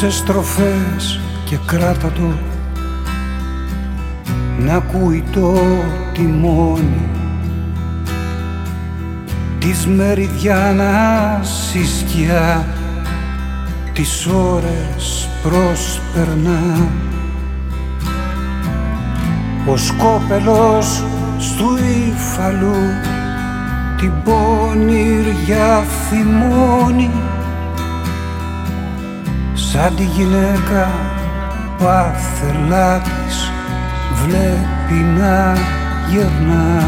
Κόψε στροφές και κράτα το να ακούει το τιμόνι της Μεριδιάνας η σκιά τις ώρες προσπερνά. Ο σκόπελος στου Ήφαλου την πονηριά θυμώνει σαν τη γυναίκα που άθελά της βλέπει να γερνά.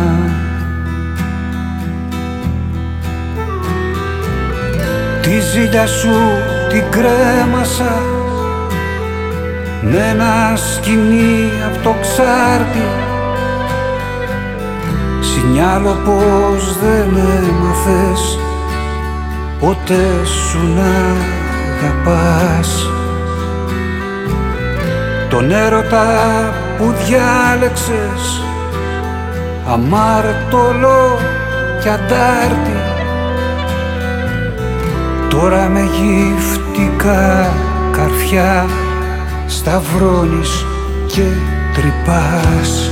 Τη ζήλια σου την κρέμασα με ένα σκοινί απ' το ξάρτι, σινιάλο πως δεν έμαθες ποτέ σου να αγαπάς. Τον έρωτα που διάλεξες αμάρτωλο κι αντάρτη, τώρα με γυφτικά καρφιά σταυρώνεις και τρυπάς.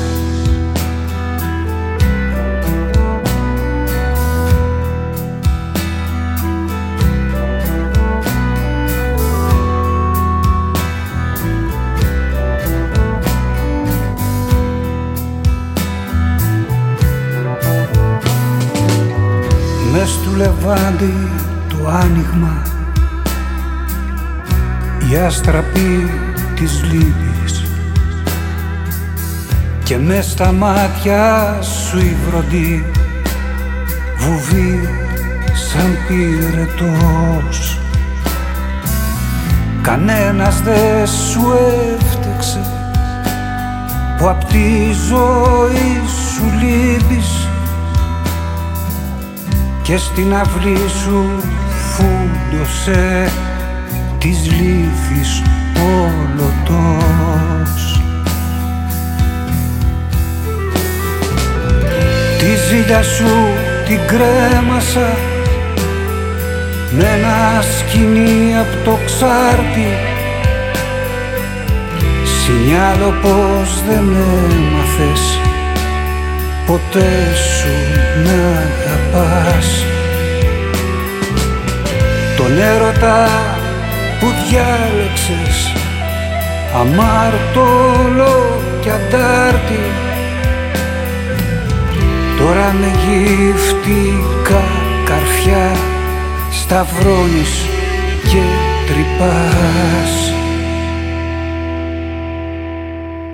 Μες του Λεβάντη το άνοιγμα, η άστραπη της λύπης, και μες στα μάτια σου η βροντή βουβεί σαν πυρετός. Κανένας δε σου έφτεξε που απ' τη ζωή σου λείπεις και στην αυλή σου φούντωσε της λύθης ολωτός. Τη ζήλια σου την κρέμασα με ένα σκοινί απ' το ξάρτι, σινιάλο πως δεν έμαθες ποτέ σου να αγαπάς. Τον έρωτα που διάλεξες αμάρτωλο κι αντάρτη, τώρα με γυφτικά καρφιά σταυρώνεις και τρυπάς.